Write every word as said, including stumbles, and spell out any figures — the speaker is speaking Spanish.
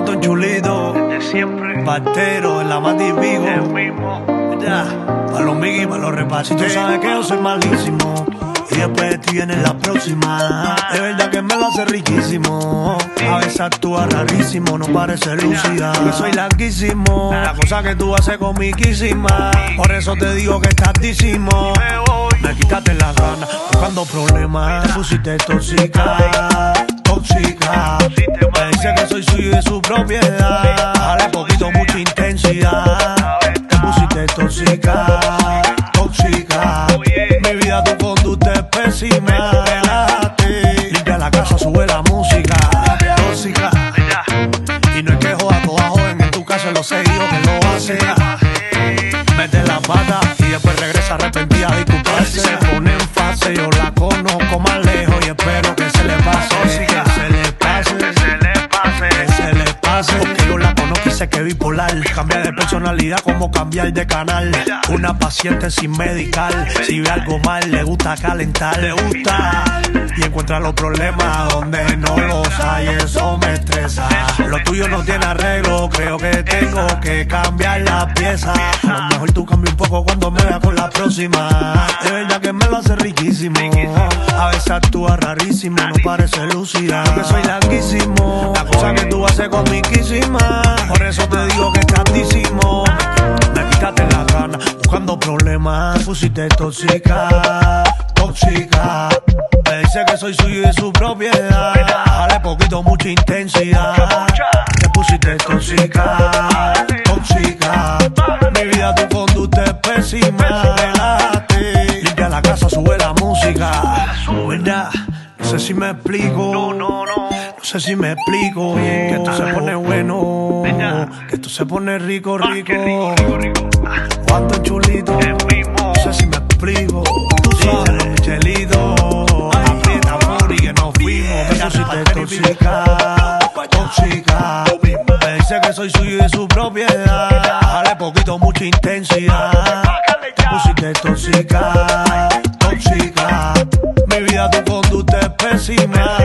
Juanto Chulito, de siempre, Partero, en la más el Vigo. mismo. Ya, pa' los Miggy, pa' los repasos. Tú sabes que yo soy malísimo. Y después de ti viene la próxima. De verdad que me lo hace riquísimo. A veces actúa rarísimo, no parece lúcida. Yo soy larguísimo. La cosa que tú haces comiquísima. Por eso te digo que estás dísimo. Me quitaste las ganas, buscando problemas. Te pusiste tóxica, tóxica. Me dice que soy suyo y de su propiedad. Dale poquito, mucha intensidad. Te pusiste tóxica, tóxica. Mi vida, tu conducta es pésima. Relájate, limpia la casa, sube la música. Tóxica. Y no es que joda, toda joven en tu casa lo sé yo que lo hace. Mete la pata y después regresa arrepentida a disculparse. Se pone en fase, yo la conozco más lejos y espero que se le pase. Tóxica, que se le pase, Que se le pase. que se le pase. Porque yo la conozco y sé que es bipolar. Cambia de personalidad como cambiar de canal. Una paciente sin medical. Si ve algo mal, le gusta calentar. Le gusta y encuentra los problemas donde no los hay. Eso me estresa. Lo tuyo no tiene arreglo. Creo que tengo que cambiar la pieza. A lo mejor tú cambias un poco cuando me veas con la próxima. De verdad que me lo hace riquísimo. A veces actúa rarísimo, no parece lúcida. Porque soy larguísimo. La cosa que tú haces comiquísima. Por eso te digo que estás dísimo. Me quitaste las ganas, buscando problemas. Te pusiste tóxica, tóxica. Me dice que soy suyo y de su propiedad. Dale poquito, mucha intensidad. Te pusiste tóxica, tóxica. Mi vida, tu conducta es pésima. Relájate, limpia la casa, sube la música. ¿Verdad? No sé si me explico. No, no, no. No sé si me explico. Que esto se pone bueno. Que esto se pone rico, Ah, qué rico, rico. rico, rico. Ah, Juanto Chulito. el mismo. No sé si me explico. Tú sabes, Chelito. Aprieta, amor, y que nos fuimos. Mira si te tóxica, tóxica. Me dice que soy suyo y de su propiedad. Dale poquito, mucha intensidad. Te pusiste tóxica, tóxica. Mi vida, tu conducta es pésima.